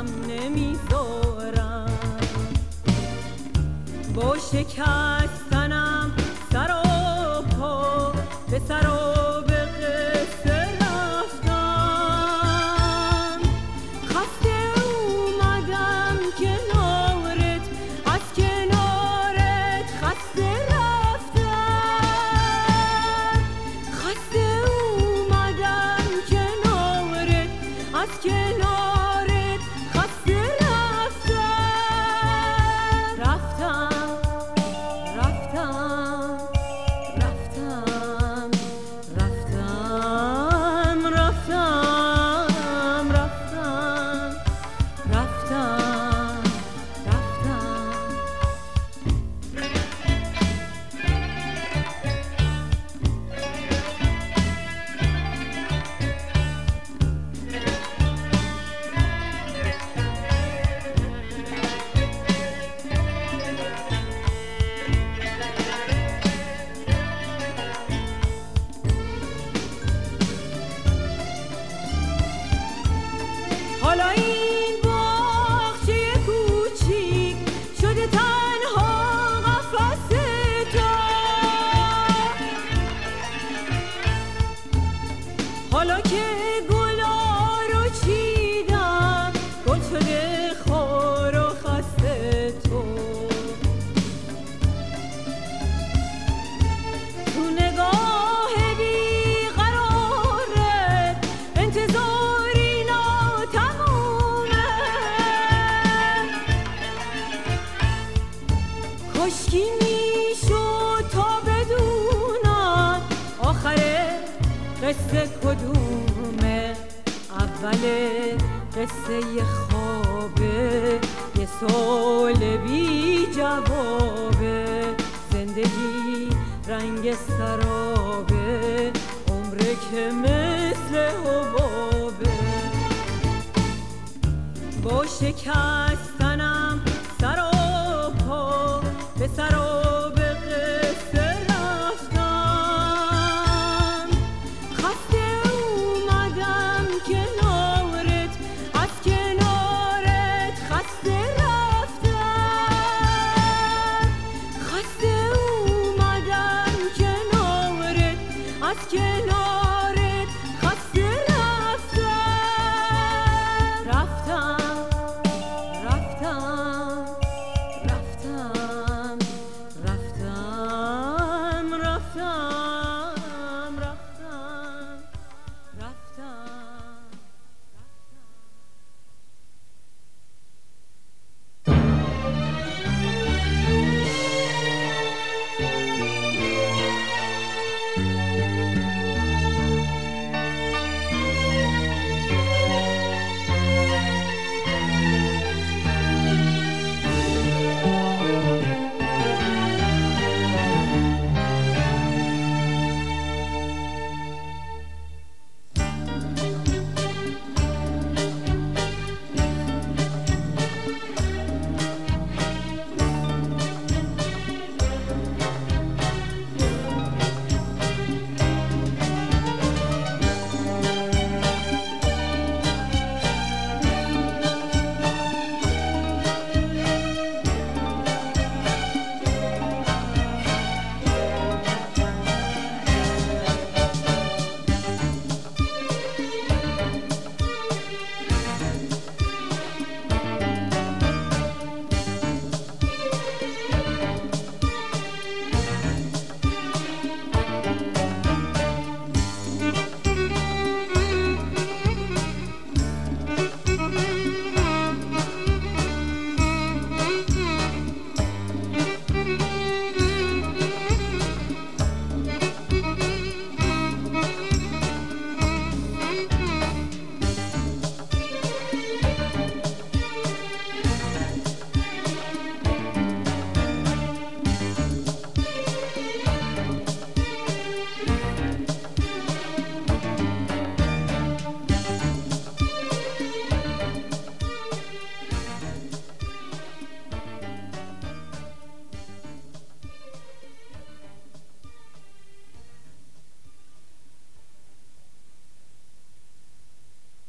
غم نمیذارم، با شکستنم سر و پا به سر و به قصه رفتم. خسته اومدم کنارت، از کنارت خسته رفتم. خسته اومدم کنارت، از کنارت خسته رفتم. رفتم رفتم رفتم رفتم رفتم رفتم رفتم حالا این باغچه کوچیک شده تنها قفس تو، حالا که گلا رو چیدم گل شده خار و خسته تو. تو نگاه بیقرارت انتظاری ناتمومه، کاشکی میشد تا بدونم آخر قصه کدومه. اول قصه یه خوابه، یه سوال بی جوابه، زندگی رنگ سرابه، عمره که مثل حبابه. با شکستنم